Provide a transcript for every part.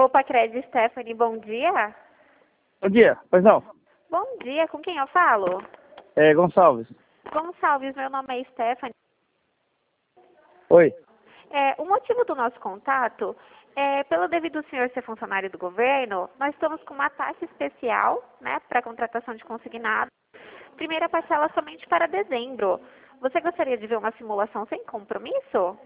Poupa Crédito, Stephanie, bom dia. Bom dia, pois não? Bom dia, com quem eu falo? É Gonçalves. Gonçalves, meu nome é Stephanie. Oi. O motivo do nosso contato é, pelo devido ao senhor ser funcionário do governo, nós estamos com uma taxa especial, né, para contratação de consignado. Primeira parcela somente para dezembro. Você gostaria de ver uma simulação sem compromisso?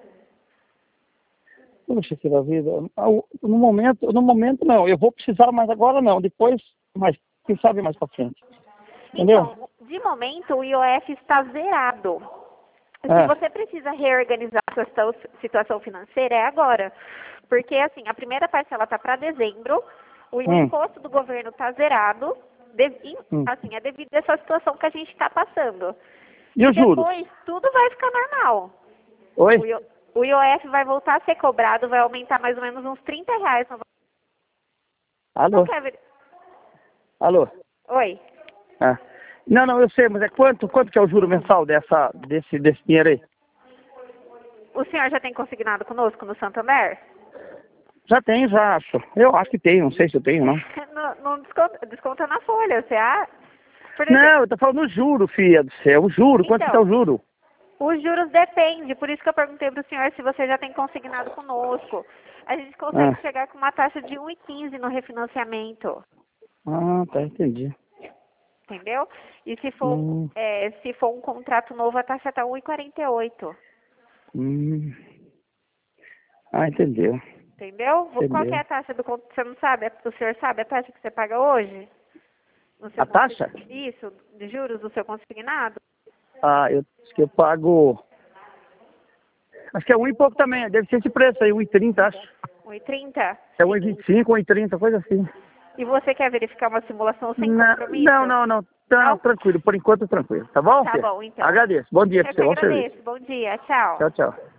Puxa, que da vida. No momento não. Eu vou precisar, mas agora não. Depois, mas quem sabe mais pra frente. Entendeu? Então, de momento, o IOF está zerado. Se É. você precisa reorganizar a sua situação financeira, é agora. Porque, assim, a primeira parcela está para dezembro, o imposto do governo está zerado, assim, é devido a essa situação que a gente está passando. E os juros? Depois, tudo vai ficar normal. Oi? O IOF vai voltar a ser cobrado, vai aumentar mais ou menos uns R$ 30. Alô? Não quer ver? Alô? Oi. É. Não, eu sei, mas é quanto que é o juro mensal desse dinheiro aí? O senhor já tem consignado conosco no Santander? Já tenho, já acho. Eu acho que tenho, não sei se eu tenho, não. Não desconta na folha, você acha? Não, eu tô falando o juro, filha do céu. O juro, quanto que é o juro? Os juros depende, por isso que eu perguntei para o senhor se você já tem consignado conosco. A gente consegue chegar com uma taxa de 1,15 no refinanciamento. Ah, tá, entendi. Entendeu? E se for um contrato novo, a taxa está 1,48. Ah, entendeu. Entendeu? Qual que é a taxa do contrato? Você não sabe? O senhor sabe a taxa que você paga hoje? A taxa? Isso, de juros do seu consignado? Ah, acho que eu pago... Acho que é 1 e pouco também, deve ser esse preço aí, 1,30, acho. 1,30? É 1,25, 1,30, coisa assim. E você quer verificar uma simulação sem compromisso? Não, tranquilo, por enquanto tranquilo, tá bom? Tá bom, então. Agradeço, bom dia Eu pra que você, bom agradeço. serviço. Bom dia, tchau. Tchau, tchau.